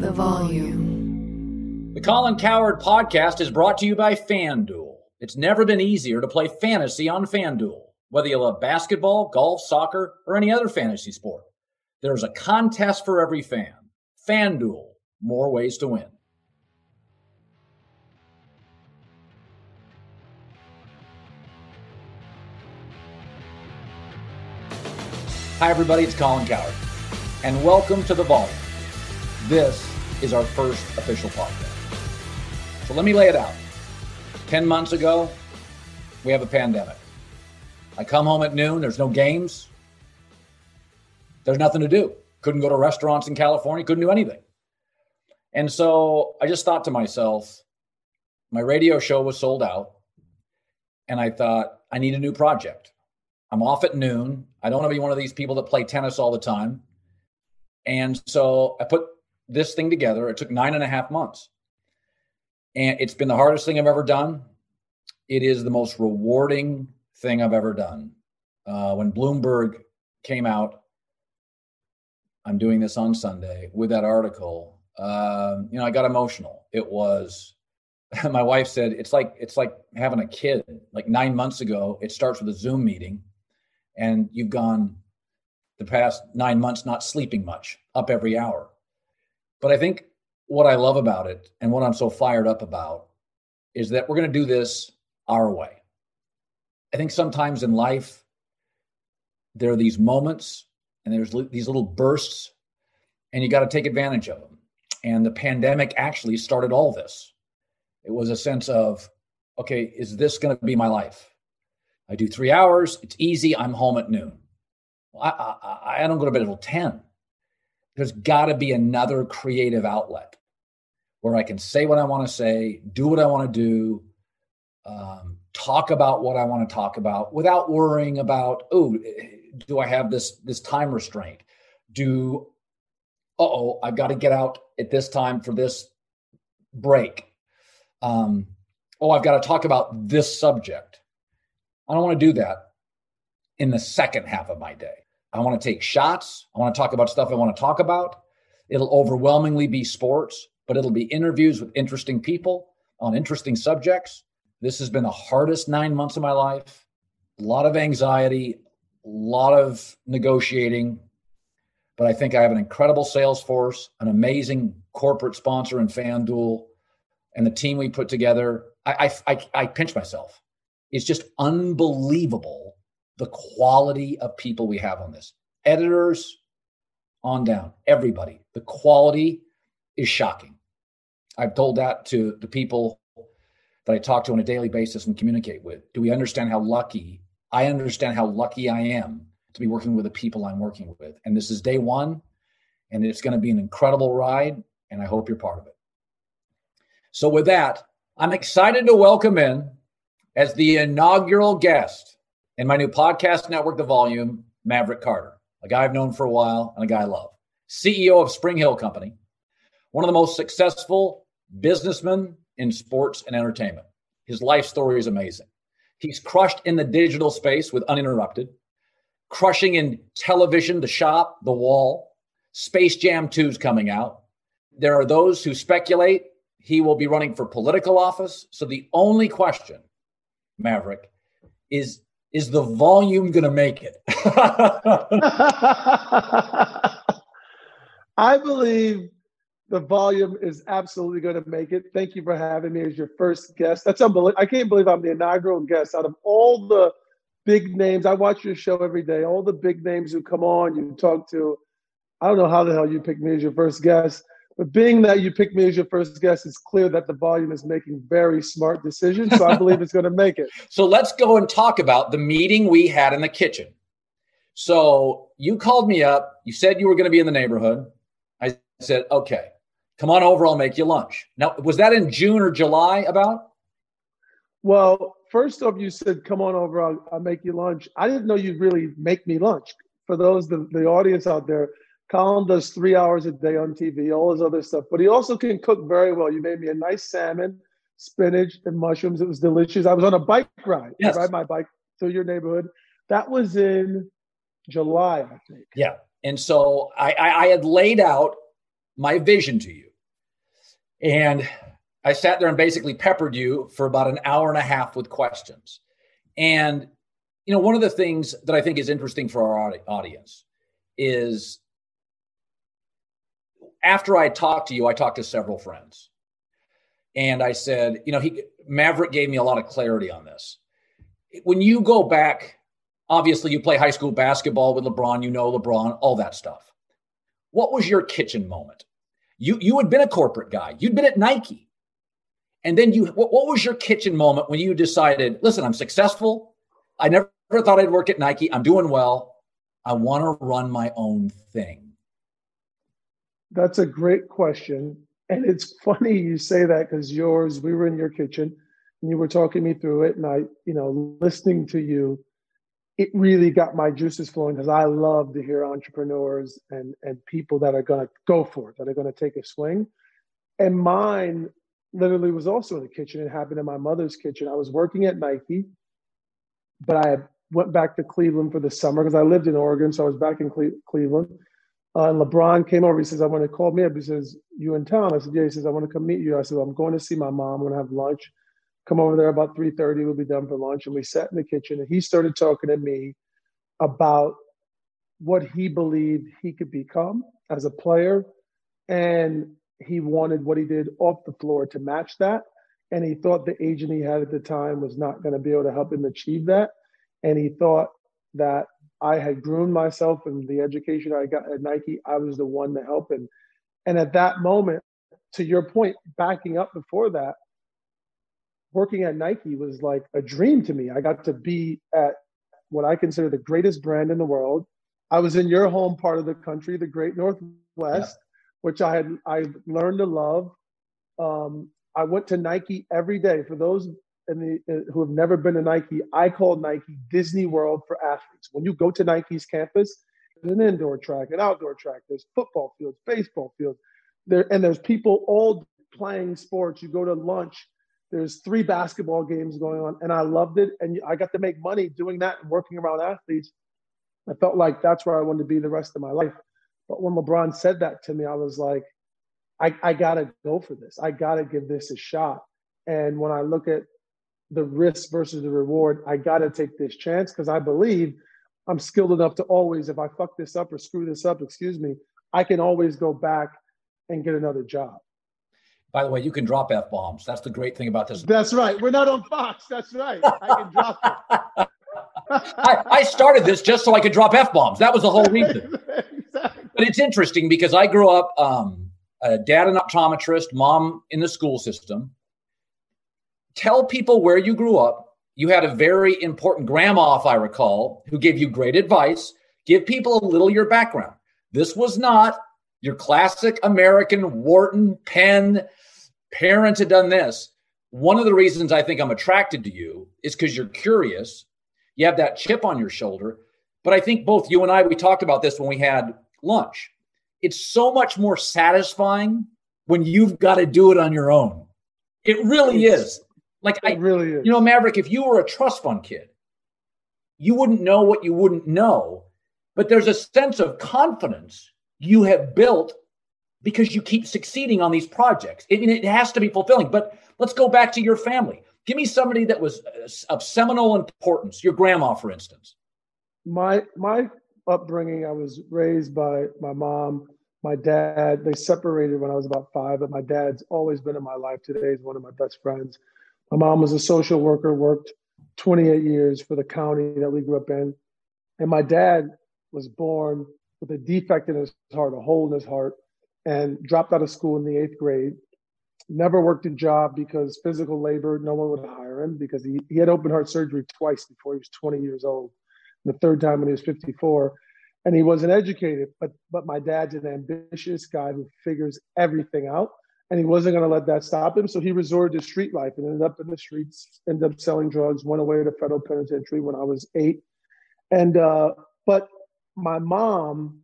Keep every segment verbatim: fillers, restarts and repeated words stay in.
the volume. The Colin Cowherd podcast is brought to you by FanDuel. It's never been easier to play fantasy on FanDuel. Whether you love basketball, golf, soccer, or any other fantasy sport, there's a contest for every fan. FanDuel, more ways to win. Hi, everybody. It's Colin Cowherd, and welcome to The Volume. This is our first official podcast. So let me lay it out. Ten months ago, we have a pandemic. I come home at noon. There's no games. There's nothing to do. Couldn't go to restaurants in California. Couldn't do anything. And so I just thought to myself, my radio show was sold out. And I thought, I need a new project. I'm off at noon. I don't want to be one of these people that play tennis all the time. And so I put this thing together. It took nine and a half months. And it's been the hardest thing I've ever done. It is the most rewarding thing I've ever done. Uh, when Bloomberg came out, I'm doing this on Sunday, with that article, uh, you know, I got emotional. It was, my wife said, it's like, it's like having a kid. Like nine months ago, it starts with a Zoom meeting, and you've gone the past nine months not sleeping much, up every hour. But I think what I love about it and what I'm so fired up about is that we're going to do this our way. I think sometimes in life, there are these moments and there's li- these little bursts, and you got to take advantage of them. And the pandemic actually started all this. It was a sense of, okay, is this going to be my life? I do three hours. It's easy. I'm home at noon. I, I, I don't go to bed until ten. There's got to be another creative outlet where I can say what I want to say, do what I want to do, um, talk about what I want to talk about without worrying about, oh, do I have this, this time restraint? Do, uh-oh, I've got to get out at this time for this break. Um, oh, I've got to talk about this subject. I don't want to do that in the second half of my day. I want to take shots. I want to talk about stuff I want to talk about. It'll overwhelmingly be sports, but it'll be interviews with interesting people on interesting subjects. This has been the hardest nine months of my life. A lot of anxiety, a lot of negotiating, but I think I have an incredible sales force, an amazing corporate sponsor in FanDuel, and the team we put together. I, I, I, I pinch myself. It's just unbelievable the quality of people we have on this. Editors on down, everybody. The quality is shocking. I've told that to the people that I talk to on a daily basis and communicate with. Do we understand how lucky, I understand how lucky I am to be working with the people I'm working with. And this is day one, and it's going to be an incredible ride, and I hope you're part of it. So with that, I'm excited to welcome in as the inaugural guest in my new podcast network, The Volume, Maverick Carter, a guy I've known for a while and a guy I love. C E O of Spring Hill Company, one of the most successful businessmen in sports and entertainment. His life story is amazing. He's crushed in the digital space with Uninterrupted, crushing in television, The Shop, The Wall. Space Jam two is coming out. There are those who speculate he will be running for political office. So the only question, Maverick, is, is the volume going to make it? I believe the volume is absolutely going to make it. Thank you for having me as your first guest. That's unbelievable. I can't believe I'm the inaugural guest out of all the big names. I watch your show every day. All the big names who come on, you talk to. I don't know how the hell you picked me as your first guest, but being that you picked me as your first guest, it's clear that the volume is making very smart decisions. So I believe it's going to make it. So let's go and talk about the meeting we had in the kitchen. So you called me up. You said you were going to be in the neighborhood. I said, okay, come on over. I'll make you lunch. Now, was that in June or July about? Well, first off, you said, come on over. I'll, I'll make you lunch. I didn't know you'd really make me lunch. For those, the, the audience out there, Colin does three hours a day on T V, all his other stuff, but he also can cook very well. You made me a nice salmon, spinach, and mushrooms. It was delicious. I was on a bike ride. Yes. I ride my bike through your neighborhood. That was in July, I think. Yeah. And so I, I, I had laid out my vision to you. And I sat there and basically peppered you for about an hour and a half with questions. And, you know, one of the things that I think is interesting for our audience is after I talked to you, I talked to several friends. And I said, you know, he Maverick gave me a lot of clarity on this. When you go back, obviously you play high school basketball with LeBron, you know LeBron, all that stuff. What was your kitchen moment? You you had been a corporate guy. You'd been at Nike. And then you, what, what was your kitchen moment when you decided, listen, I'm successful. I never thought I'd work at Nike. I'm doing well. I want to run my own thing. That's a great question. And it's funny you say that because yours, we were in your kitchen and you were talking me through it. And I, you know, listening to you, it really got my juices flowing because I love to hear entrepreneurs and, and people that are going to go for it, that are going to take a swing. And mine literally was also in the kitchen. It happened in my mother's kitchen. I was working at Nike, but I went back to Cleveland for the summer because I lived in Oregon. So I was back in Cle- Cleveland. Uh, and LeBron came over. He says, I want to call me up. He says, you in town? I said, yeah. He says, I want to come meet you. I said, well, I'm going to see my mom. I'm going to have lunch. Come over there about three thirty. We'll be done for lunch. And we sat in the kitchen and he started talking to me about what he believed he could become as a player. And he wanted what he did off the floor to match that. And he thought the agent he had at the time was not going to be able to help him achieve that. And he thought that I had groomed myself in the education I got at Nike. I was the one to help him. And at that moment, to your point, backing up before that, working at Nike was like a dream to me. I got to be at what I consider the greatest brand in the world. I was in your home part of the country, the Great Northwest, yeah. which I had I learned to love. Um, I went to Nike every day. For those in the, uh, who have never been to Nike, I call Nike Disney World for athletes. When you go to Nike's campus, there's an indoor track, an outdoor track, there's football fields, baseball fields, there, and there's people all playing sports. You go to lunch, there's three basketball games going on, and I loved it. And I got to make money doing that and working around athletes. I felt like that's where I wanted to be the rest of my life. But when LeBron said that to me, I was like, I, I got to go for this. I got to give this a shot. And when I look at the risk versus the reward, I got to take this chance because I believe I'm skilled enough to always, if I fuck this up or screw this up, excuse me, I can always go back and get another job. By the way, you can drop F-bombs. That's the great thing about this. That's right. We're not on Fox. That's right. I can drop it. I, I started this just so I could drop F-bombs. That was the whole reason. Exactly. But it's interesting because I grew up, um, a dad an optometrist, mom in the school system. Tell people where you grew up. You had a very important grandma, if I recall, who gave you great advice. Give people a little of your background. This was not your classic American Wharton, Penn, parents had done this. One of the reasons I think I'm attracted to you is because you're curious. You have that chip on your shoulder. But I think both you and I, we talked about this when we had lunch. It's so much more satisfying when you've got to do it on your own. It really it's, is. Like it I, really is. You know, Maverick, if you were a trust fund kid, you wouldn't know what you wouldn't know. But there's a sense of confidence you have built because you keep succeeding on these projects. I mean, it has to be fulfilling. But let's go back to your family. Give me somebody that was of seminal importance. Your grandma, for instance. My my upbringing, I was raised by my mom, my dad. They separated when I was about five, but my dad's always been in my life. Today he's one of my best friends. My mom was a social worker, worked twenty-eight years for the county that we grew up in. And my dad was born with a defect in his heart, a hole in his heart, and dropped out of school in the eighth grade. Never worked a job because physical labor, no one would hire him because he, he had open heart surgery twice before he was twenty years old. The third time when he was fifty-four. And he wasn't educated, but but my dad's an ambitious guy who figures everything out. And he wasn't going to let that stop him. So he resorted to street life and ended up in the streets, ended up selling drugs, went away to federal penitentiary when I was eight. And, uh, but my mom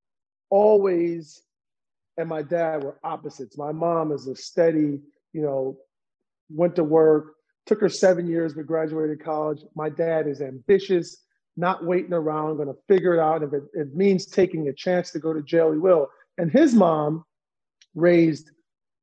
always, and my dad were opposites. My mom is a steady, you know, went to work, took her seven years, but graduated college. My dad is ambitious, not waiting around, going to figure it out. If it, it means taking a chance to go to jail, he will. And his mom raised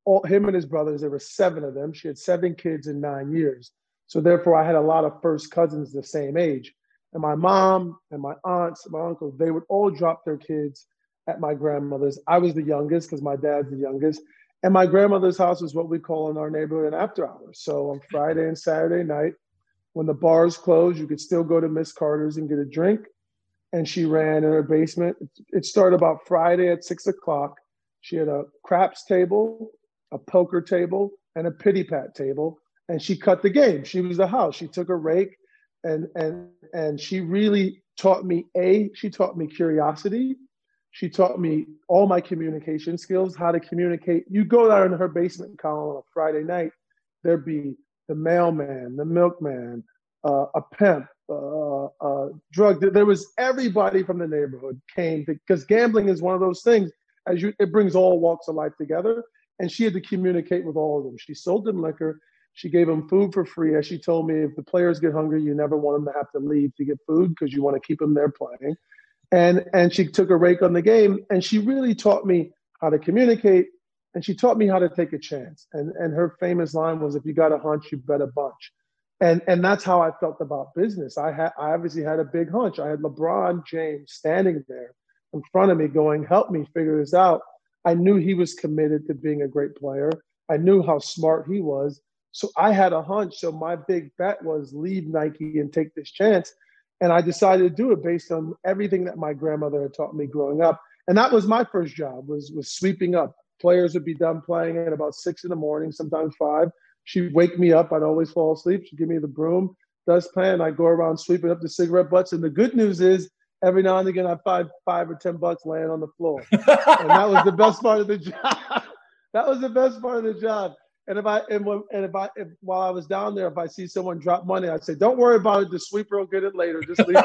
all him and his brothers. There were seven of them. She had seven kids in nine years. So therefore, I had a lot of first cousins the same age. And my mom and my aunts, and my uncle, they would all drop their kids at my grandmother's. I was the youngest because my dad's the youngest. And my grandmother's house was what we call in our neighborhood an after hours. So on Friday and Saturday night, when the bars closed, you could still go to Miss Carter's and get a drink. And she ran in her basement. It started about Friday at six o'clock. She had a craps table, a poker table, and a pity pat table. And she cut the game. She was the house. She took a rake and and and she really taught me, A, she taught me curiosity. She taught me all my communication skills, how to communicate. You go down in her basement, Colin, on a Friday night, there'd be the mailman, the milkman, uh, a pimp, uh, uh, drug. There was everybody from the neighborhood came because gambling is one of those things, as you, it brings all walks of life together. And she had to communicate with all of them. She sold them liquor. She gave them food for free. As she told me, if the players get hungry, you never want them to have to leave to get food because you want to keep them there playing. And and she took a rake on the game, and she really taught me how to communicate, and she taught me how to take a chance. And and her famous line was, if you got a hunch, you bet a bunch. And and that's how I felt about business. I had I obviously had a big hunch. I had LeBron James standing there in front of me going, help me figure this out. I knew he was committed to being a great player. I knew how smart he was. So I had a hunch. So my big bet was leave Nike and take this chance. And I decided to do it based on everything that my grandmother had taught me growing up. And that was my first job, was, was sweeping up. Players would be done playing at about six in the morning, sometimes five. She'd wake me up. I'd always fall asleep. She'd give me the broom, dustpan. I'd go around sweeping up the cigarette butts. And the good news is, every now and again, I'd find five or ten bucks laying on the floor. And that was the best part of the job. That was the best part of the job. And if I and, when, and if I if, while I was down there, if I see someone drop money, I'd say, "Don't worry about it. The sweeper will get it later. Just leave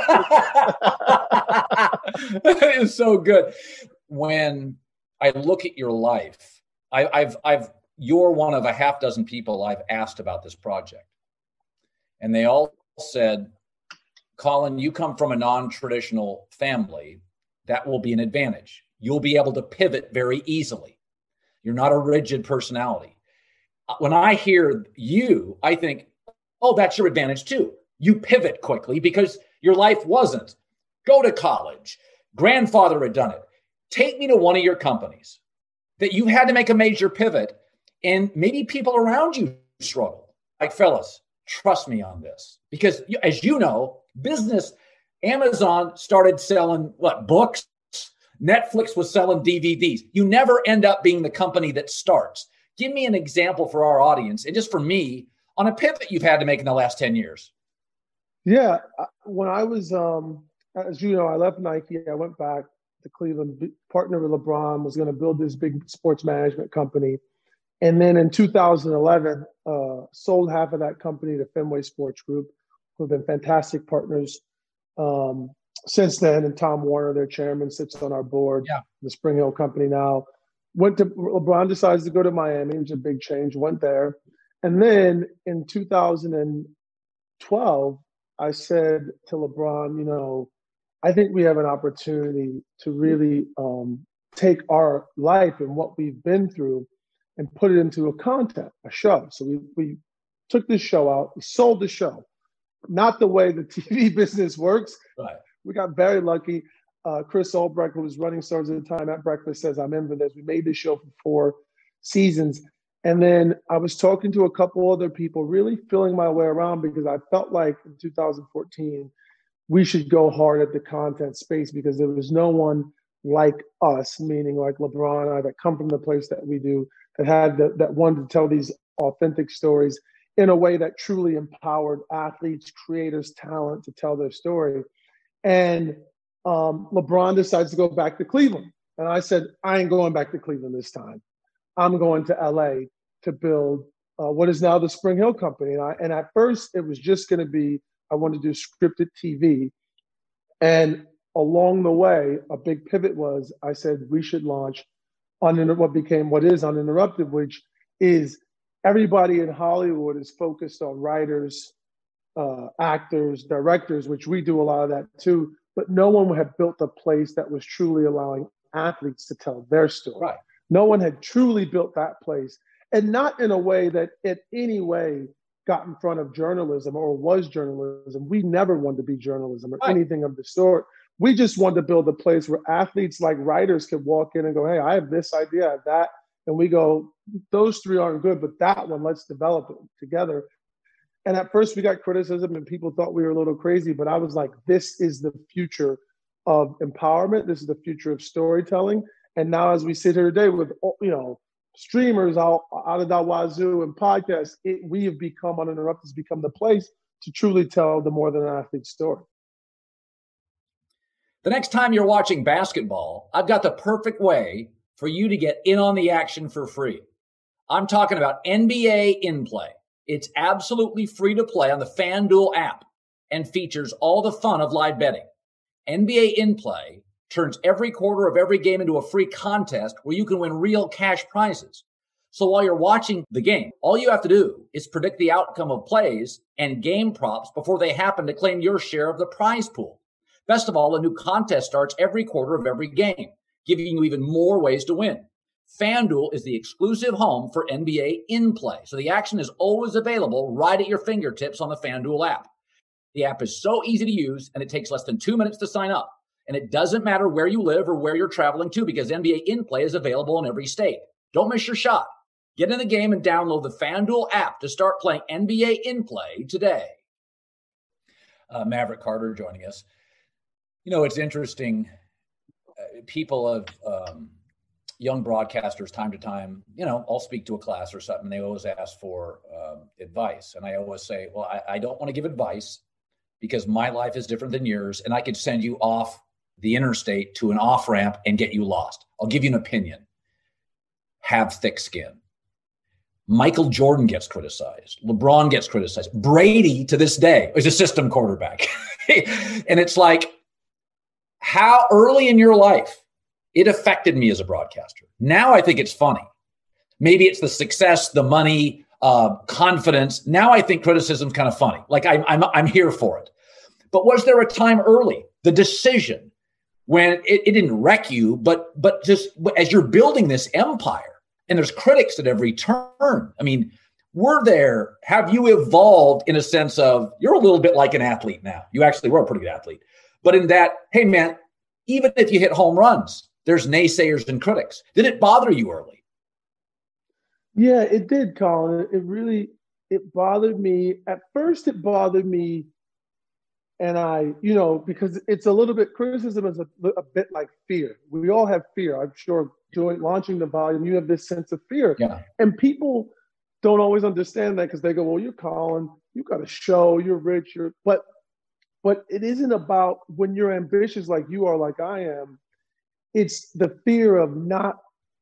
it." It is so good. When I look at your life, I, I've I've you're one of a half dozen people I've asked about this project, and they all said, "Colin, you come from a non-traditional family. That will be an advantage. You'll be able to pivot very easily. You're not a rigid personality." When I hear you, I think, oh, that's your advantage too. You pivot quickly because your life wasn't go to college. Grandfather had done it. Take me to one of your companies that you had to make a major pivot, and maybe people around you struggled. Like, fellas, trust me on this. Because as you know, business, Amazon started selling what, books? Netflix was selling D V Ds. You never end up being the company that starts. Give me an example for our audience, and just for me, on a pivot you've had to make in the last ten years. Yeah. When I was, um, as you know, I left Nike. I went back to Cleveland, partnered with LeBron, was going to build this big sports management company. And then in two thousand eleven, uh, sold half of that company to Fenway Sports Group, who have been fantastic partners um, since then. And Tom Warner, their chairman, sits on our board, yeah. The Spring Hill Company now. Went to LeBron decides to go to Miami. It was a big change. Went there, and then in two thousand twelve, I said to LeBron, you know, I think we have an opportunity to really um, take our life and what we've been through and put it into a content, a show. So we we took this show out. We sold the show, not the way the T V business works. Right. We got very lucky. Uh, Chris Albrecht, who was running Stars at the time at Breakfast, says, I'm in for this. We made this show for four seasons. And then I was talking to a couple other people, really feeling my way around, because I felt like in two thousand fourteen, we should go hard at the content space because there was no one like us, meaning like LeBron and I, that come from the place that we do, that had the, that wanted to tell these authentic stories in a way that truly empowered athletes, creators, talent to tell their story. And Um, LeBron decides to go back to Cleveland. And I said, I ain't going back to Cleveland this time. I'm going to L A to build uh, what is now the Spring Hill Company. And, I, and at first, it was just going to be, I wanted to do scripted T V. And along the way, a big pivot was, I said, we should launch uninter- what became what is Uninterrupted, which is everybody in Hollywood is focused on writers, uh, actors, directors, which we do a lot of that too. But no one had built a place that was truly allowing athletes to tell their story. Right. No one had truly built that place. and not in a way that in any way got in front of journalism or was journalism. We never wanted to be journalism or Right. anything of the sort. We just wanted to build a place where athletes like writers could walk in and go, hey, I have this idea, I have that. And we go, those three aren't good, but that one, let's develop it together. And at first we got criticism and people thought we were a little crazy, but I was like, this is the future of empowerment. This is the future of storytelling. And now as we sit here today with, you know, streamers out, out of the wazoo and podcasts, it, we have become Uninterrupted, has become the place to truly tell the more than an athlete story. The next time you're watching basketball, I've got the perfect way for you to get in on the action for free. I'm talking about N B A In Play. It's absolutely free to play on the FanDuel app and features all the fun of live betting. N B A In Play turns every quarter of every game into a free contest where you can win real cash prizes. So while you're watching the game, all you have to do is predict the outcome of plays and game props before they happen to claim your share of the prize pool. Best of all, a new contest starts every quarter of every game, giving you even more ways to win. FanDuel is the exclusive home for N B A In Play, so the action is always available right at your fingertips on the FanDuel app. The app is so easy to use, and it takes less than two minutes to sign up. And it doesn't matter where you live or where you're traveling to, because N B A In Play is available in every state. Don't miss your shot. Get in the game and download the FanDuel app to start playing N B A In Play today. Uh, Maverick Carter joining us. You know, it's interesting. Uh, people of um, young broadcasters, time to time, you know, I'll speak to a class or something, and they always ask for um, advice. And I always say, well, I, I don't want to give advice because my life is different than yours, and I could send you off the interstate to an off-ramp and get you lost. I'll give you an opinion. Have thick skin. Michael Jordan gets criticized. LeBron gets criticized. Brady, to this day, is a system quarterback. And it's like, how early in your life it affected me as a broadcaster. Now I think it's funny. Maybe it's the success, the money, uh, confidence. Now I think criticism's kind of funny. Like I'm, I'm, I'm here for it. But was there a time early, the decision, when it, it didn't wreck you, but but just as you're building this empire, and there's critics at every turn. I mean, were there, have you evolved in a sense of, you're a little bit like an athlete now. You actually were a pretty good athlete. But in that, hey, man, even if you hit home runs, there's naysayers and critics. Did it bother you early? Yeah, it did, Colin. It really, it bothered me. At first, it bothered me. And I, you know, because it's a little bit, criticism is a, a bit like fear. We all have fear. I'm sure doing, launching the volume, you have this sense of fear. Yeah. And people don't always understand that because they go, well, you're Colin, you got a show, you're rich, you're, but, but it isn't about when you're ambitious like you are, like I am. It's the fear of not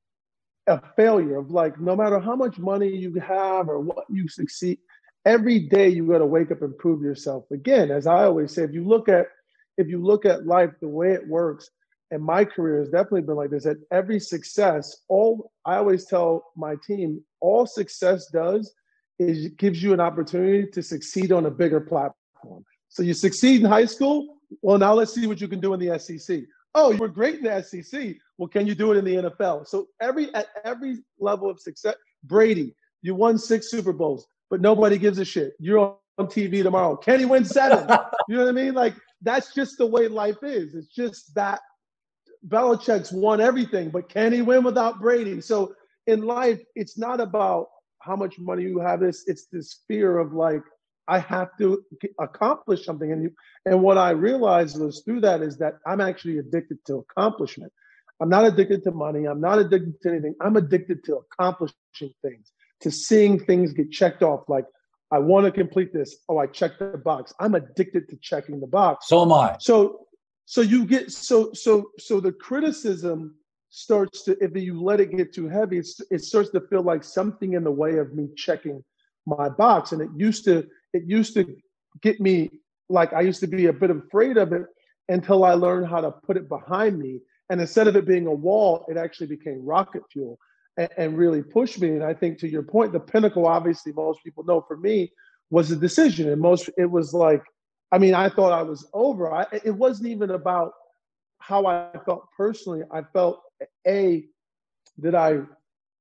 a failure, of like, no matter how much money you have or what you succeed, every day you got to wake up and prove yourself. Again, as I always say, if you look at if you look at life, the way it works, and my career has definitely been like this, at every success, all I always tell my team, all success does is it gives you an opportunity to succeed on a bigger platform. So you succeed in high school, well, now let's see what you can do in the S E C. Oh, you were great in the S E C. Well, can you do it in the N F L? So every at every level of success, Brady, you won six Super Bowls, but nobody gives a shit. You're on T V tomorrow. Can he win seven? You know what I mean? Like, that's just the way life is. It's just that Belichick's won everything, but can he win without Brady? So in life, it's not about how much money you have. This, it's this fear of like, I have to accomplish something. And, you, and what I realized was through that is that I'm actually addicted to accomplishment. I'm not addicted to money. I'm not addicted to anything. I'm addicted to accomplishing things, to seeing things get checked off. Like, I want to complete this. Oh, I checked the box. I'm addicted to checking the box. So am I. So, so you get, so, so, so the criticism starts to, if you let it get too heavy, it's, it starts to feel like something in the way of me checking my box. And it used to, it used to get me, like, I used to be a bit afraid of it until I learned how to put it behind me. And instead of it being a wall, it actually became rocket fuel. And really pushed me. And I think to your point, the pinnacle, obviously most people know for me, was a decision. And most, it was like, I mean, I thought I was over. I, it wasn't even about how I felt personally. I felt, A, that I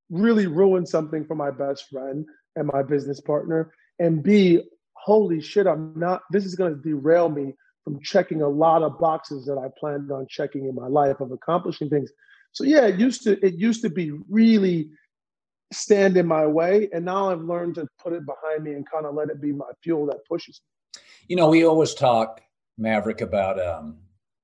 really ruin something for my best friend and my business partner, and B, holy shit, I'm not, this is going to derail me from checking a lot of boxes that I planned on checking in my life of accomplishing things. So yeah, it used to, it used to be really stand in my way. And now I've learned to put it behind me and kind of let it be my fuel that pushes me. You know, we always talk, Maverick, about, um,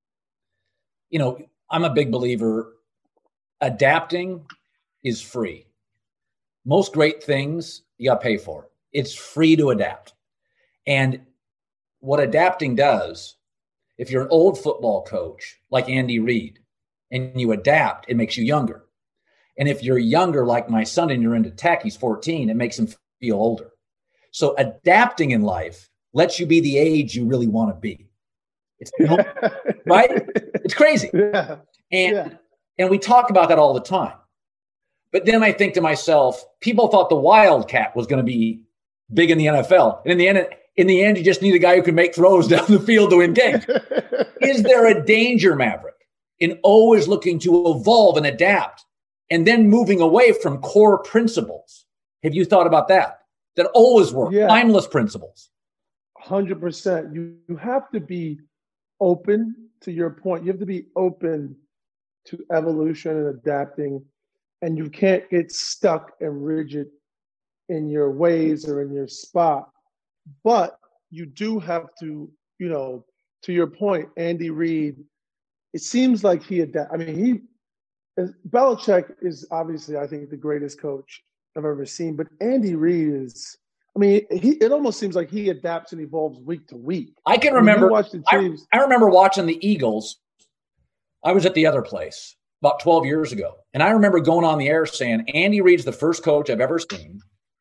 you know, I'm a big believer, adapting is free. Most great things you got to pay for. It's free to adapt. And what adapting does, if you're an old football coach like Andy Reid and you adapt, it makes you younger. And if you're younger like my son and you're into tech, he's fourteen, it makes him feel older. So adapting in life lets you be the age you really want to be. It's right? It's crazy. Yeah. And yeah. and we talk about that all the time. But then I think to myself, people thought the Wildcat was going to be big in the N F L. And in the end, in the end, you just need a guy who can make throws down the field to win games. Is there a danger, Maverick, in always looking to evolve and adapt and then moving away from core principles? Have you thought about that? That always work, yeah. timeless principles. one hundred percent. You, you have to be open, to your point. You have to be open to evolution and adapting. And you can't get stuck and rigid in your ways or in your spot. But you do have to, you know, to your point, Andy Reid, it seems like he adapt. I mean, he, Belichick is obviously, I think, the greatest coach I've ever seen. But Andy Reid is, I mean, he, it almost seems like he adapts and evolves week to week. I can I mean, remember, you watch the Chiefs. I, I remember watching the Eagles. I was at the other place about twelve years ago. And I remember going on the air saying, Andy Reid's the first coach I've ever seen.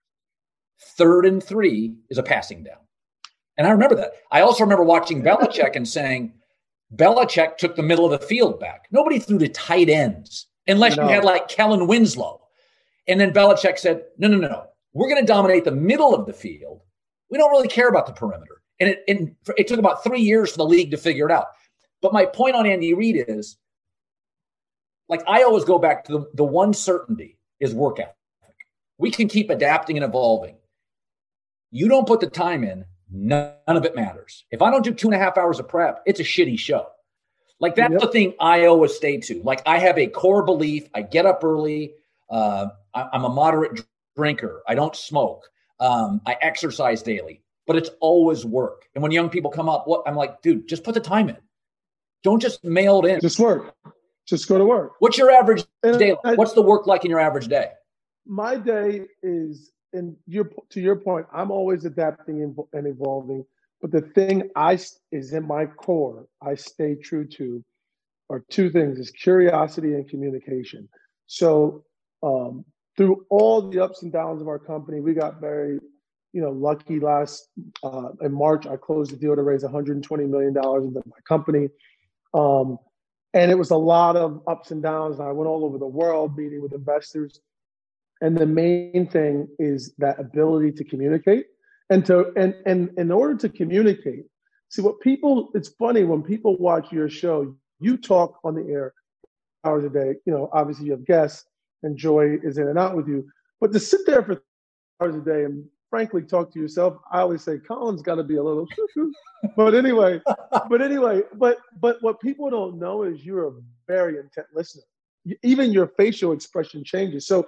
Third and three is a passing down. And I remember that. I also remember watching Belichick and saying, Belichick took the middle of the field back. Nobody threw to tight ends unless No. you had like Kellen Winslow. And then Belichick said, no, no, no, no. We're going to dominate the middle of the field. We don't really care about the perimeter. And it, and it took about three years for the league to figure it out. But my point on Andy Reid is, like, I always go back to the, the one certainty is work ethic. We can keep adapting and evolving. You don't put the time in, none of it matters. If I don't do two and a half hours of prep, it's a shitty show. Like, that's Yep. the thing I always stay to. Like, I have a core belief. I get up early. Uh, I, I'm a moderate drinker. I don't smoke. Um, I exercise daily. But it's always work. And when young people come up, what I'm like, dude, just put the time in. Don't just mail it in. Just work. Just go to work. What's your average And day? I- What's the work like in your average day? My day is, and your to your point, I'm always adapting and, and evolving. But the thing I is in my core, I stay true to, are two things: is curiosity and communication. So um, through all the ups and downs of our company, we got very, you know, lucky. Last uh, in March, I closed the deal to raise one hundred twenty million dollars into my company. Um, and it was a lot of ups and downs. I went all over the world meeting with investors. And the main thing is that ability to communicate and to, and, and in order to communicate, see what people, it's funny when people watch your show, you talk on the air hours a day, you know, obviously you have guests and Joy is in and out with you, but to sit there for hours a day and frankly talk to yourself, I always say Colin's got to be a little, but anyway, but anyway, but, but what people don't know is you're a very intent listener. Even your facial expression changes. So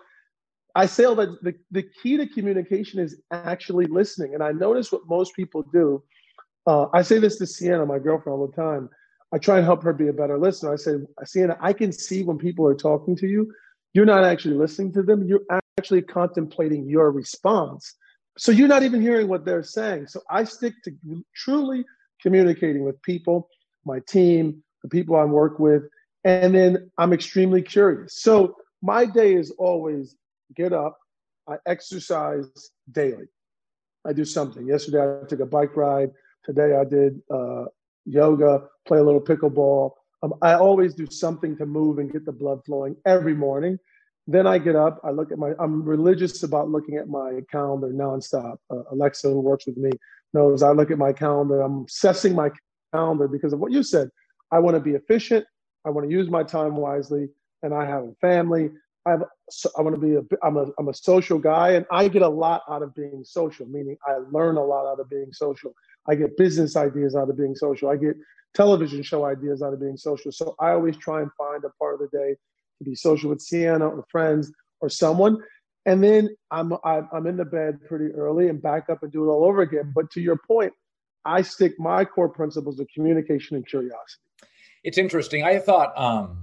I say all that the, the key to communication is actually listening. And I notice what most people do. Uh, I say this to Sienna, my girlfriend, all the time. I try and help her be a better listener. I say, Sienna, I can see when people are talking to you, you're not actually listening to them. You're actually contemplating your response. So you're not even hearing what they're saying. So I stick to truly communicating with people, my team, the people I work with, and then I'm extremely curious. So my day is always get up, I exercise daily. I do something. Yesterday I took a bike ride. Today I did uh, yoga, play a little pickleball. Um, I always do something to move and get the blood flowing every morning. Then I get up, I look at my, I'm religious about looking at my calendar nonstop. Uh, Alexa, who works with me, knows I look at my calendar. I'm obsessing my calendar because of what you said. I want to be efficient. I want to use my time wisely. And I have a family. I'm, so I want to be a, I'm a, I'm a social guy, and I get a lot out of being social, meaning I learn a lot out of being social. I get business ideas out of being social. I get television show ideas out of being social. So I always try and find a part of the day to be social with Sienna or friends or someone. And then I'm, I'm in the bed pretty early and back up and do it all over again. But to your point, I stick my core principles of communication and curiosity. It's interesting. I thought, um,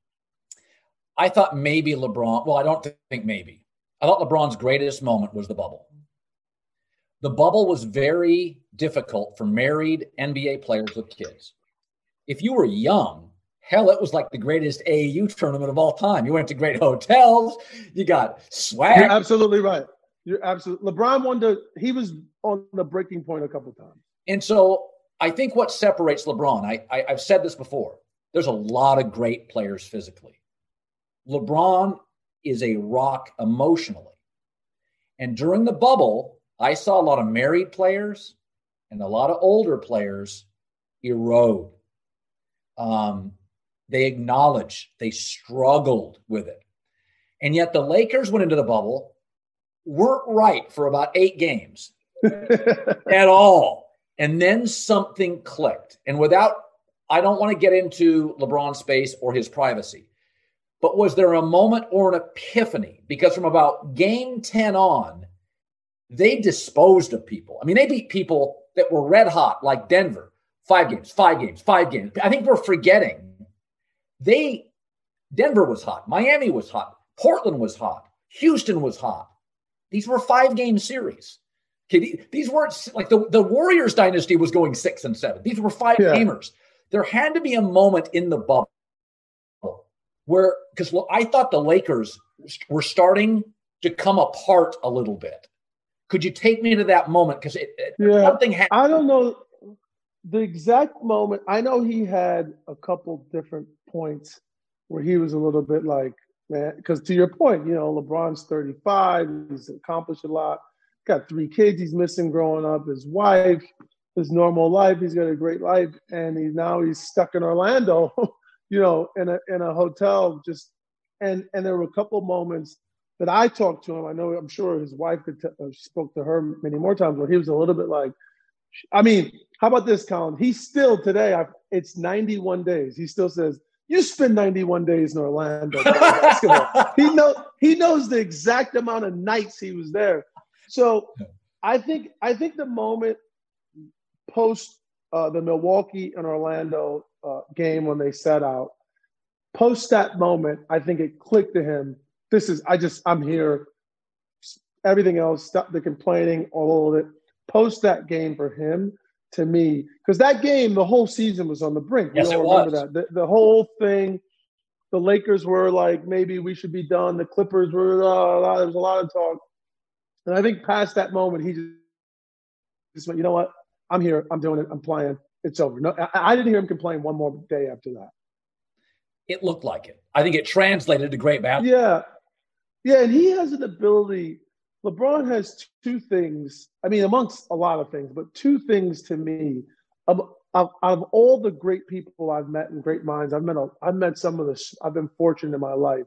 I thought maybe LeBron, well, I don't think maybe. I thought LeBron's greatest moment was the bubble. The bubble was very difficult for married N B A players with kids. If you were young, hell, it was like the greatest A A U tournament of all time. You went to great hotels. You got swag. You're absolutely right. You're absolutely. LeBron won the, he was on the breaking point a couple times. And so I think what separates LeBron, I, I, I've said this before, there's a lot of great players physically. LeBron is a rock emotionally. And during the bubble, I saw a lot of married players and a lot of older players erode. Um, they acknowledged they struggled with it. And yet the Lakers went into the bubble, weren't right for about eight games at all. And then something clicked. And without, I don't want to get into LeBron's space or his privacy, but was there a moment or an epiphany? Because from about game ten on, they disposed of people. I mean, they beat people that were red hot, like Denver, five games, five games, five games. I think we're forgetting. They, Denver was hot. Miami was hot. Portland was hot. Houston was hot. These were five-game series. Okay, these weren't like the, the Warriors dynasty was going six and seven. These were five yeah. gamers. There had to be a moment in the bubble where, because I thought the Lakers were starting to come apart a little bit. Could you take me to that moment? Because it, it yeah. something happened. I don't know the exact moment. I know he had a couple different points where he was a little bit like, man, because to your point, you know, LeBron's thirty-five. He's accomplished a lot. Got three kids he's missing growing up, his wife, his normal life. He's got a great life. And he now he's stuck in Orlando, you know, in a in a hotel just and and there were a couple moments that I talked to him. I know I'm sure his wife could t- uh, spoke to her many more times where he was a little bit like, I mean, how about this, Colin? He's still today, I, it's ninety-one days. He still says, you spend ninety-one days in Orlando basketball. he know he knows the exact amount of nights he was there. So I think I think the moment post uh, the Milwaukee and Orlando uh, game when they set out, post that moment, I think it clicked to him. This is I just I'm here. Everything else, stop the complaining, all of it. Post that game for him, to me, because that game, the whole season was on the brink. Yes, we all it remember was. that. The, the whole thing. The Lakers were like, maybe we should be done. The Clippers were. Uh, there was a lot of talk. And I think past that moment, he just went, you know what? I'm here. I'm doing it. I'm playing. It's over. No, I, I didn't hear him complain one more day after that. It looked like it. I think it translated to great basketball. Yeah. Yeah, and he has an ability. LeBron has two things. I mean, amongst a lot of things, but two things to me. Of, of, out of all the great people I've met and great minds, I've met, a, I've met some of the, I've been fortunate in my life.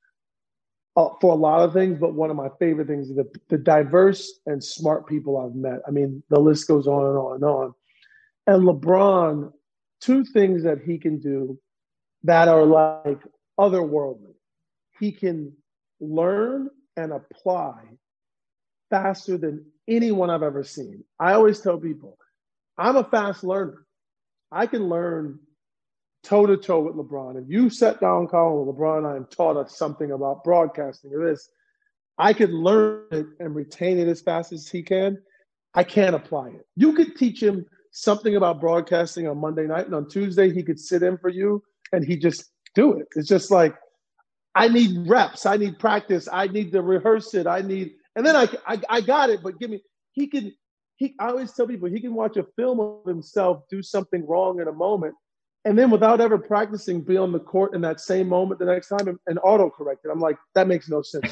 Uh, for a lot of things, but one of my favorite things is the, the diverse and smart people I've met. I mean, the list goes on and on and on. And LeBron, two things that he can do that are like otherworldly. He can learn and apply faster than anyone I've ever seen. I always tell people, I'm a fast learner. I can learn toe-to-toe with LeBron. If you sat down, Colin, with LeBron and I and taught us something about broadcasting or this, I could learn it and retain it as fast as he can. I can't apply it. You could teach him something about broadcasting on Monday night, and on Tuesday he could sit in for you and he just do it. It's just like, I need reps. I need practice. I need to rehearse it. I need, and then I, I, I got it, but give me, he can, he, I always tell people, he can watch a film of himself do something wrong in a moment, and then without ever practicing, be on the court in that same moment the next time and, and auto-correct it. I'm like, that makes no sense.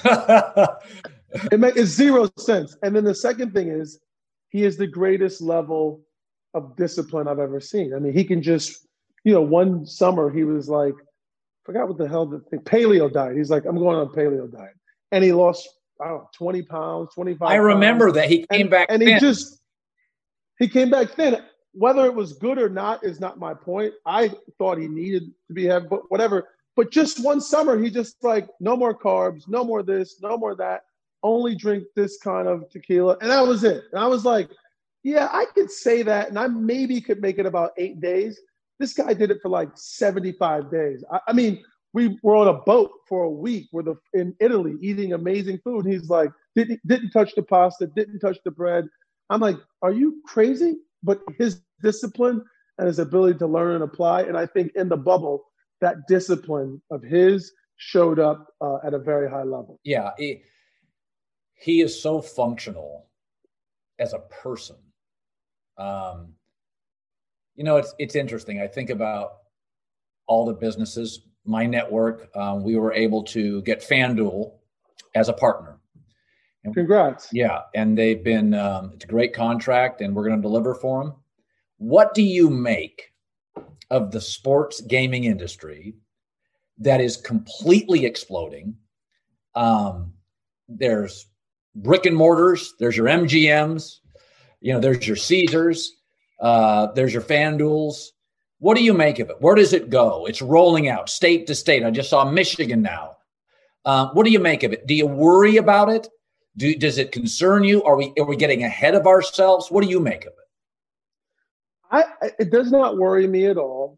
it makes zero sense. And then the second thing is, he is the greatest level of discipline I've ever seen. I mean, he can just, you know, one summer he was like, forgot what the hell the thing, paleo diet. He's like, I'm going on a paleo diet. And he lost, I don't know, twenty pounds, twenty-five I remember pounds. that he came and, back and thin. he just, he came back thin. Whether it was good or not is not my point. I thought he needed to be heavy, but whatever. But just one summer, he just like, no more carbs, no more this, no more that. Only drink this kind of tequila. And that was it. And I was like, yeah, I could say that. And I maybe could make it about eight days. This guy did it for like seventy-five days. I, I mean, we were on a boat for a week with a, in Italy eating amazing food. He's like, didn't, didn't touch the pasta, didn't touch the bread. I'm like, are you crazy? But his discipline and his ability to learn and apply. And I think in the bubble, that discipline of his showed up uh, at a very high level. Yeah. He, he is so functional as a person. Um, you know, it's, it's interesting. I think about all the businesses, my network, um, we were able to get FanDuel as a partner. And, Congrats. Yeah. And they've been, um, it's a great contract and we're going to deliver for them. What do you make of the sports gaming industry that is completely exploding? Um, there's brick and mortars, there's your M G Ms, you know, there's your Caesars, uh, there's your FanDuels. What do you make of it? Where does it go? It's rolling out state to state. I just saw Michigan now. Um, what do you make of it? Do you worry about it? Do, does it concern you? Are we are we getting ahead of ourselves? What do you make of it? I, it does not worry me at all.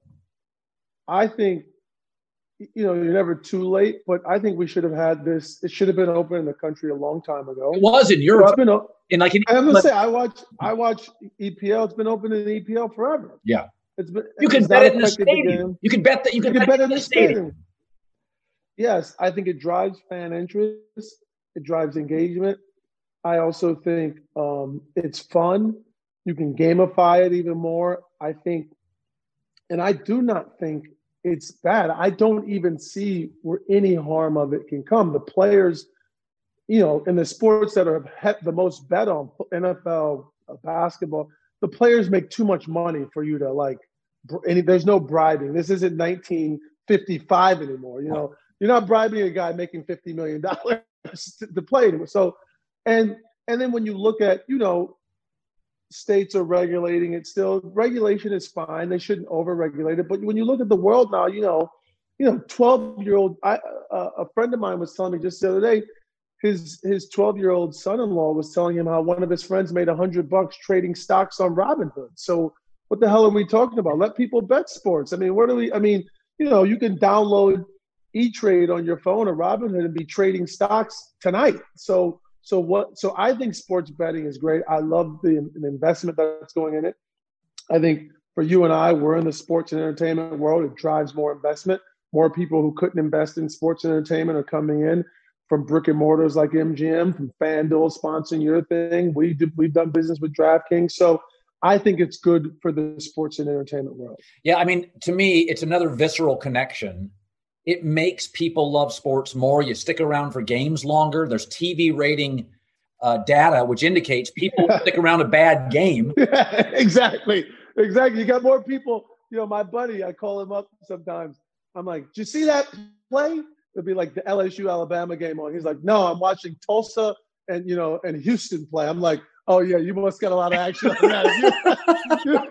I think, you know, you're never too late, but I think we should have had this. It should have been open in the country a long time ago. It was in Europe. It's been, in like in, I have to say, I watch, I watch E P L. It's been open in the E P L forever. Yeah. It's been, you can it's bet it in the affected stadium. game. You can bet that you can, you can bet, bet it in the stadium. stadium. Yes, I think it drives fan interest. It drives engagement. I also think um, it's fun. You can gamify it even more. I think, and I do not think it's bad. I don't even see where any harm of it can come. The players, you know, in the sports that are the most bet on, N F L, basketball, the players make too much money for you to like, and there's no bribing. This isn't nineteen fifty-five anymore. You know, you're not bribing a guy making fifty million dollars to play anymore. So, and, and then when you look at, you know, states are regulating it still. Regulation is fine. They shouldn't over-regulate it. But when you look at the world now, you know, you know, twelve-year-old, I, uh, a friend of mine was telling me just the other day, his his twelve-year-old son-in-law was telling him how one of his friends made a hundred bucks trading stocks on Robinhood. So what the hell are we talking about? Let people bet sports. I mean, what do we? I mean, you know, you can download E-Trade on your phone or Robinhood and be trading stocks tonight. So. So what? So I think sports betting is great. I love the, the investment that's going in it. I think for you and I, we're in the sports and entertainment world. It drives more investment. More people who couldn't invest in sports and entertainment are coming in from brick and mortars like M G M, from FanDuel sponsoring your thing. We do, we've done business with DraftKings. So I think it's good for the sports and entertainment world. Yeah, I mean, to me, it's another visceral connection. It makes people love sports more. You stick around for games longer. There's T V rating uh, data, which indicates people stick around a bad game. Yeah, exactly. Exactly. You got more people. You know, my buddy, I call him up sometimes. I'm like, did you see that play? It'd be like the L S U Alabama game on. He's like, no, I'm watching Tulsa and, you know, and Houston play. I'm like, oh, yeah, you must get a lot of action on that.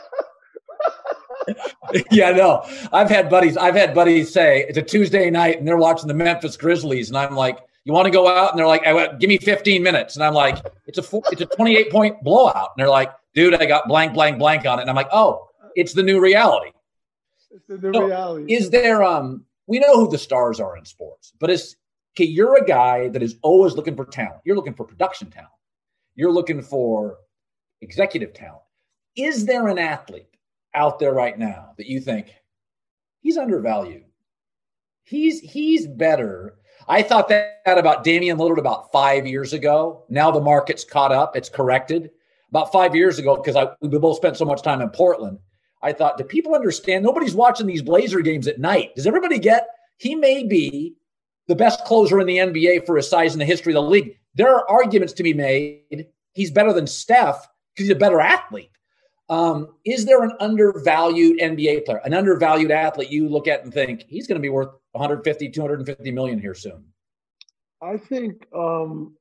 Yeah, no. I've had buddies. I've had buddies say it's a Tuesday night and they're watching the Memphis Grizzlies, and I'm like, "You want to go out?" And they're like, "Give me fifteen minutes." And I'm like, "It's a four, it's a twenty-eight point blowout." And they're like, "Dude, I got blank, blank, blank on it." And I'm like, "Oh, it's the new reality." It's the new so reality. Is there? Um, we know who the stars are in sports, but is okay. You're a guy that is always looking for talent. You're looking for production talent. You're looking for executive talent. Is there an athlete out there right now that you think he's undervalued? He's he's better. I thought that about Damian Lillard about five years ago. Now the market's caught up. It's corrected. About five years ago, because I we both spent so much time in Portland, I thought, do people understand? Nobody's watching these Blazer games at night. Does everybody get he may be the best closer in the N B A for his size in the history of the league? There are arguments to be made. He's better than Steph because he's a better athlete. Um, is there an undervalued N B A player, an undervalued athlete you look at and think he's going to be worth one hundred fifty, two hundred fifty million here soon? I think um,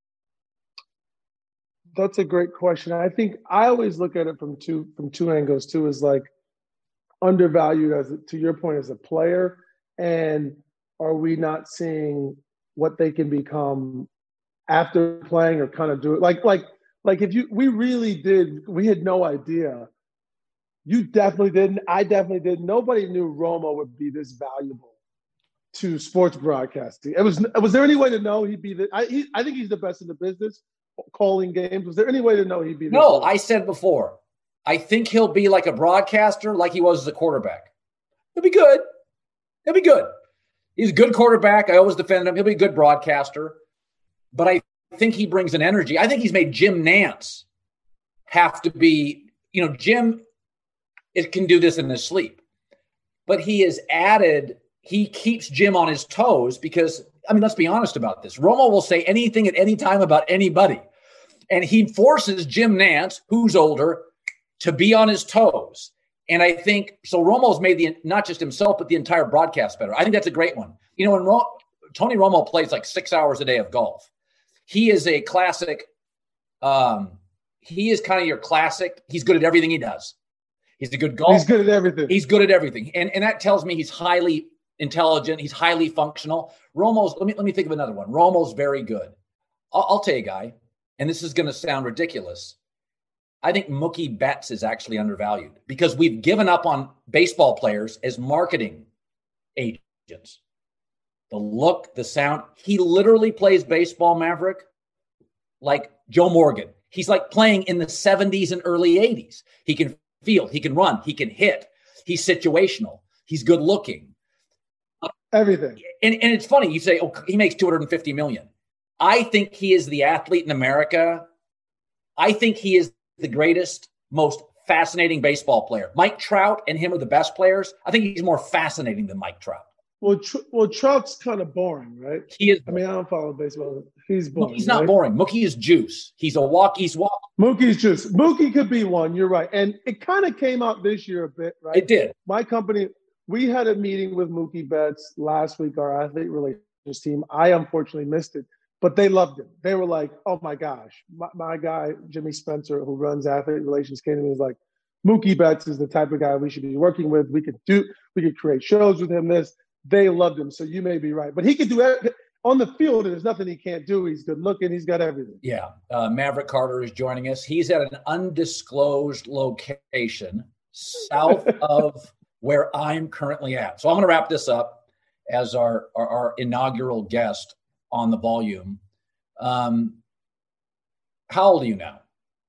that's a great question. I think I always look at it from two from two angles too, is like undervalued as to your point as a player, and are we not seeing what they can become after playing or kind of do it like like like if you we really did we had no idea. You definitely didn't. I definitely didn't. Nobody knew Romo would be this valuable to sports broadcasting. It was was there any way to know he'd be the I he, I think he's the best in the business calling games. Was there any way to know he'd be this No, good? I said before, I think he'll be like a broadcaster like he was as a quarterback. He'll be good. He'll be good. He's a good quarterback. I always defend him. He'll be a good broadcaster. But I think he brings an energy. I think he's made Jim Nantz have to be, you know, Jim it can do this in his sleep. But he has added, he keeps Jim on his toes because, I mean, let's be honest about this. Romo will say anything at any time about anybody. And he forces Jim Nantz, who's older, to be on his toes. And I think, so Romo's made the, not just himself, but the entire broadcast better. I think that's a great one. You know, when Ro- Tony Romo plays like six hours a day of golf, he is a classic, um, he is kind of your classic. He's good at everything he does. He's a good golfer. He's good at everything. He's good at everything. And, and that tells me he's highly intelligent. He's highly functional. Romo's, let me, let me think of another one. Romo's very good. I'll, I'll tell you, guy, and this is going to sound ridiculous. I think Mookie Betts is actually undervalued because we've given up on baseball players as marketing agents. The look, the sound. He literally plays baseball, Maverick, like Joe Morgan. He's like playing in the seventies and early eighties. He can field, he can run, he can hit. He's situational. He's good looking. Everything. And, and it's funny, you say, oh, he makes two hundred fifty million. I think he is the athlete in America. I think he is the greatest, most fascinating baseball player. Mike Trout and him are the best players. I think he's more fascinating than Mike Trout. Well, tr- well, Trout's kind of boring, right? He is. I mean, I don't follow baseball. He's boring. He's not right? boring. Mookie is juice. He's a walk. He's walk. Mookie's just Mookie could be one. You're right, and it kind of came out this year a bit, right? It did. My company, we had a meeting with Mookie Betts last week, our athlete relations team. I unfortunately missed it, but they loved him. They were like, "Oh my gosh!" My, my guy Jimmy Spencer, who runs athlete relations, came to me and was like, "Mookie Betts is the type of guy we should be working with. We could do, we could create shows with him." This. They loved him, so you may be right. But he could do it on the field, and there's nothing he can't do. He's good looking. He's got everything. Yeah. Uh, Maverick Carter is joining us. He's at an undisclosed location south of where I'm currently at. So I'm going to wrap this up as our, our, our inaugural guest on the volume. Um, how old are you now?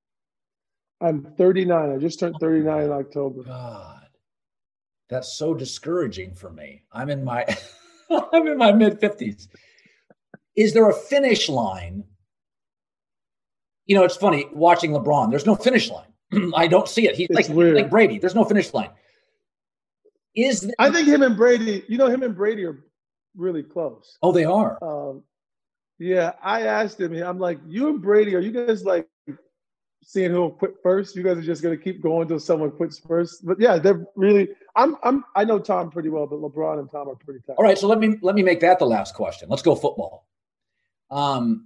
I'm thirty-nine. I just turned thirty-nine in October. God. That's so discouraging for me. I'm in my I'm in my mid fifties. Is there a finish line? You know, it's funny watching LeBron. There's no finish line. I don't see it. He's like, like Brady. There's no finish line. Is there... I think him and Brady, you know, him and Brady are really close. Oh, they are. Um, yeah, I asked him. I'm like, you and Brady, are you guys like seeing who'll quit first? You guys are just going to keep going until someone quits first. But yeah, they're really. I'm. I'm. I know Tom pretty well, but LeBron and Tom are pretty tight. All right, so let me let me make that the last question. Let's go football. Um,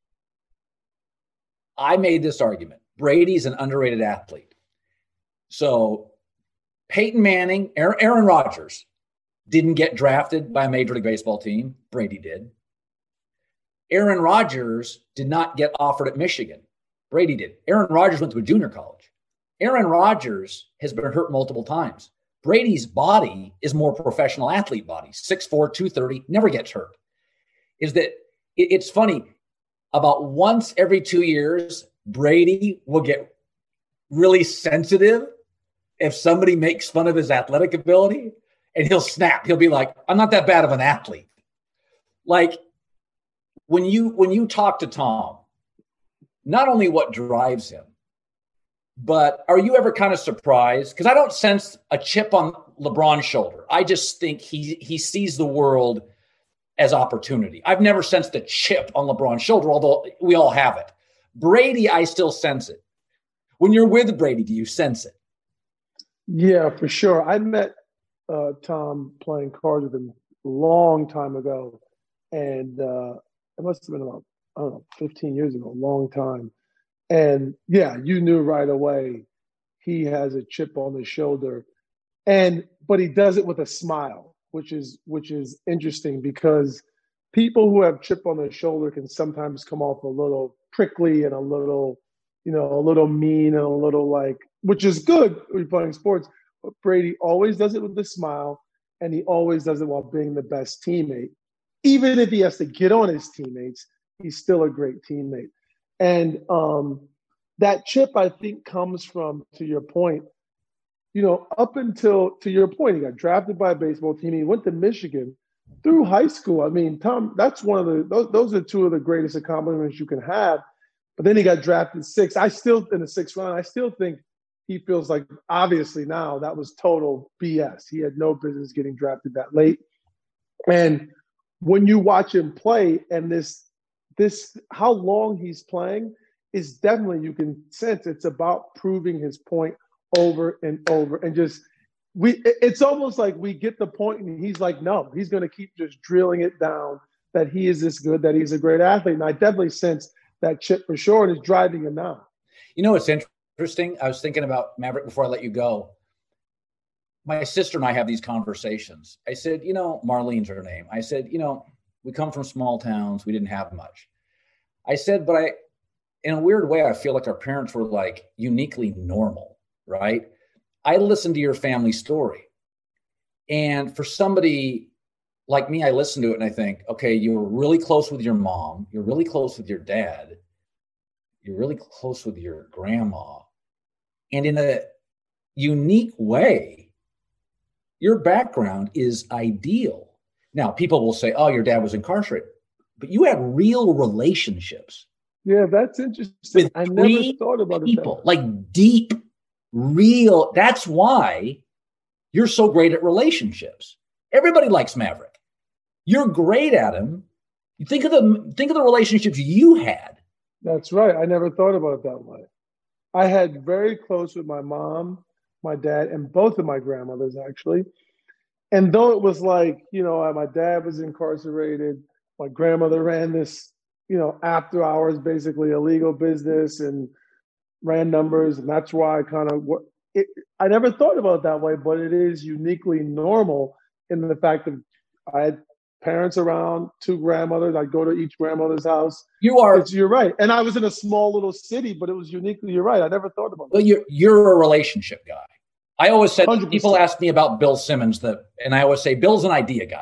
I made this argument. Brady's an underrated athlete. So Peyton Manning, Aaron, Aaron Rodgers didn't get drafted by a Major League Baseball team. Brady did. Aaron Rodgers did not get offered at Michigan. Brady did. Aaron Rodgers went to a junior college. Aaron Rodgers has been hurt multiple times. Brady's body is more professional athlete body, six four, two thirty, never gets hurt. Is that it, it's funny, about once every two years, Brady will get really sensitive if somebody makes fun of his athletic ability, and he'll snap. He'll be like, I'm not that bad of an athlete. Like when you when you talk to Tom, not only what drives him, but are you ever kind of surprised? Because I don't sense a chip on LeBron's shoulder. I just think he he sees the world as opportunity. I've never sensed a chip on LeBron's shoulder, although we all have it. Brady, I still sense it. When you're with Brady, do you sense it? Yeah, for sure. I met uh, Tom playing cards with him a long time ago. And uh, it must have been about, I don't know, fifteen years ago, a long time. And yeah, you knew right away he has a chip on his shoulder. And but he does it with a smile, which is which is interesting because people who have chip on their shoulder can sometimes come off a little prickly and a little, you know, a little mean and a little like, which is good when you're playing sports. But Brady always does it with a smile, and he always does it while being the best teammate. Even if he has to get on his teammates, he's still a great teammate. And um, that chip, I think, comes from, to your point, you know, up until, to your point, he got drafted by a baseball team. He went to Michigan through high school. I mean, Tom, that's one of the, those, those are two of the greatest accomplishments you can have. But then he got drafted sixth. I still, in the sixth round, I still think he feels like, obviously now, that was total B S. He had no business getting drafted that late. And when you watch him play and this, this, how long he's playing is definitely, you can sense it's about proving his point over and over. And just, we, it's almost like we get the point and he's like, no, he's going to keep just drilling it down that he is this good, that he's a great athlete. And I definitely sense that chip for sure and is driving him now. You know, it's interesting. I was thinking about Maverick before I let you go. My sister and I have these conversations. I said, you know, Marlene's her name. I said, you know, we come from small towns. We didn't have much. I said, but I, in a weird way, I feel like our parents were like uniquely normal, right? I listened to your family story. And for somebody like me, I listen to it and I think, okay, you were really close with your mom. You're really close with your dad. You're really close with your grandma. And in a unique way, your background is ideal. Now, people will say, oh, your dad was incarcerated, but you had real relationships. Yeah, that's interesting. With I never thought about people, it. Like deep, real. That's why you're so great at relationships. Everybody likes Maverick. You're great at him. You think of the think of the relationships you had. That's right. I never thought about it that way. I had very close with my mom, my dad, and both of my grandmothers, actually. And though it was like, you know, my dad was incarcerated, my grandmother ran this, you know, after hours, basically illegal business and ran numbers. And that's why I kind of, it, I never thought about it that way, but it is uniquely normal in the fact that I had parents around, two grandmothers. I'd go to each grandmother's house. You are. It's, you're right. And I was in a small little city, but it was uniquely, you're right. I never thought about it. Well, you're, you're a relationship guy. I always said, one hundred percent. People ask me about Bill Simmons, the, and I always say, Bill's an idea guy.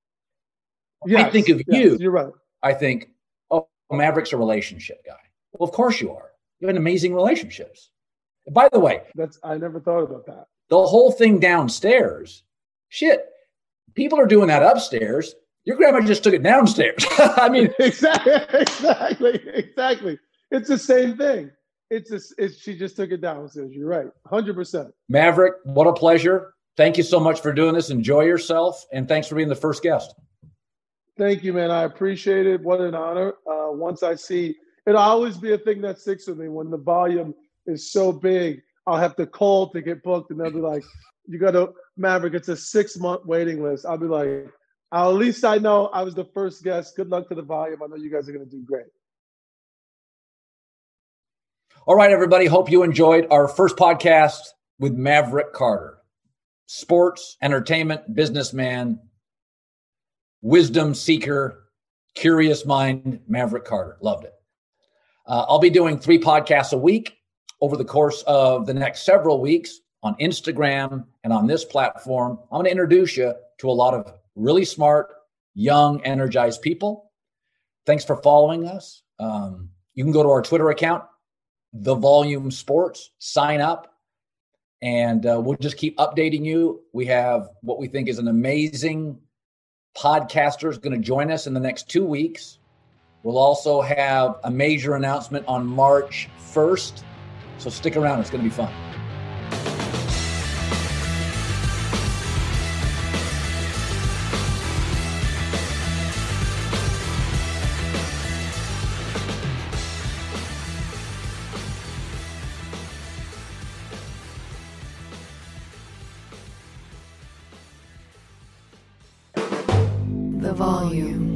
Yes, I think of yes, you. You're right. I think, oh, Maverick's a relationship guy. Well, of course you are. You have amazing relationships. By the way, That's I never thought about that. the whole thing downstairs, shit, people are doing that upstairs. Your grandma just took it downstairs. I mean, exactly, exactly, exactly. It's the same thing. It's just, it's, she just took it downstairs. You're right. one hundred percent. Maverick, what a pleasure. Thank you so much for doing this. Enjoy yourself. And thanks for being the first guest. Thank you, man. I appreciate it. What an honor. Uh, once I see, it'll always be a thing that sticks with me. When the volume is so big, I'll have to call to get booked. And they'll be like, you got to, Maverick, it's a six-month waiting list. I'll be like, at least I know I was the first guest. Good luck to the volume. I know you guys are going to do great. All right, everybody. Hope you enjoyed our first podcast with Maverick Carter. Sports, entertainment, businessman, wisdom seeker, curious mind, Maverick Carter. Loved it. Uh, I'll be doing three podcasts a week over the course of the next several weeks on Instagram and on this platform. I'm going to introduce you to a lot of really smart, young, energized people. Thanks for following us. Um, you can go to our Twitter account, The Volume Sports, sign up, and uh, we'll just keep updating you. We have what we think is an amazing podcaster is going to join us in the next two weeks. We'll also have a major announcement on March first. So stick around. It's going to be fun. you.